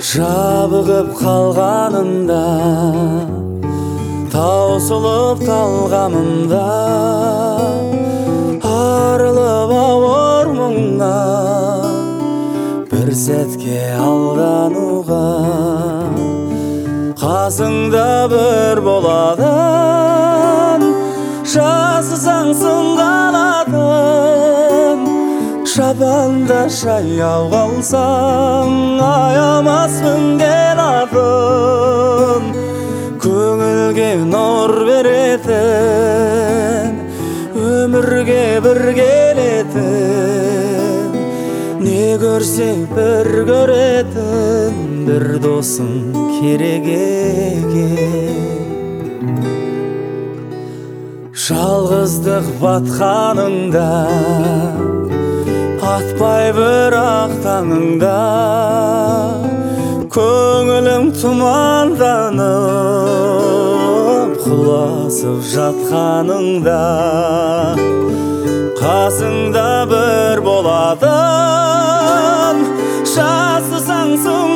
Жабығып қалғанымда, таусылып қалғанымда, арылып ауыр мұңнан бір сәтке алдануға, қасыңда бір боладың, жасысаң сынғаладың. Шабанда жаяу қалсаң, аямаспын келатын, көңілге нұр беретін, өмірге бір келетін, не көрсе бір көретін, бір досың керек екен. Жалғыздық батқаныңда, атпай бірақ таңыңда, көңілің тұманданып, құласып жатқаныңда, қасыңда бір боладың, жасысаң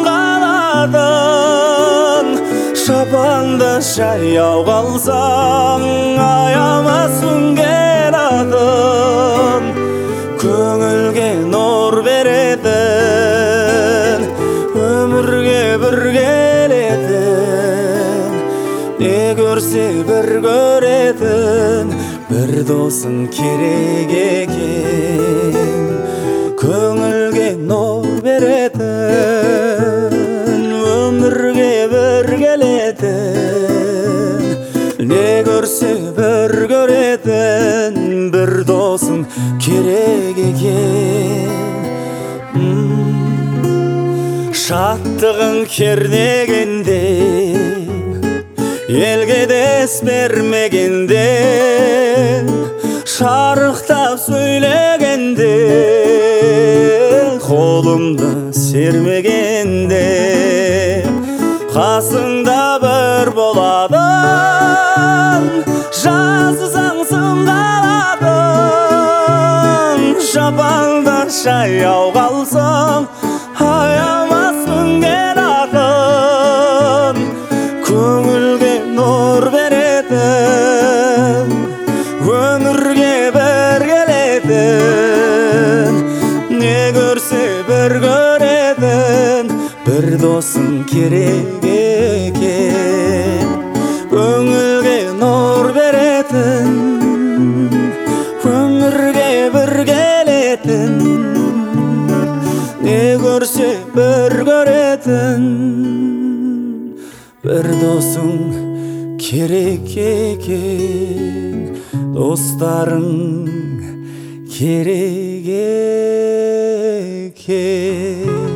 сынғаладың. Шапанда жаяу қалсаң, аямаспын келатын, көңілге нұр беретін, өмірге бір келетін, не көрсе бір көретін, бір досың керек екен. Көңілге нұр беретін, өмірге бір келетін, не көрсе бір көретін, бір досың керек екен. Шаттығың кернегенде, елге дес бермегенде, шарықтап сөйлегенде, қолымды сермегенде, қасыңда бір боладың, жасысаң сынғаладың. Шапанда жаяу қалсаң, аямаспын келатын, көңілге нұр беретін, өмірге бір келетін, не көрсе бір көретін, бір досың керек екен. Көңілге нұр беретін, өмірге бір келетін, не көрсе бір көретін, бір досың керек екен. Достарың керек екен.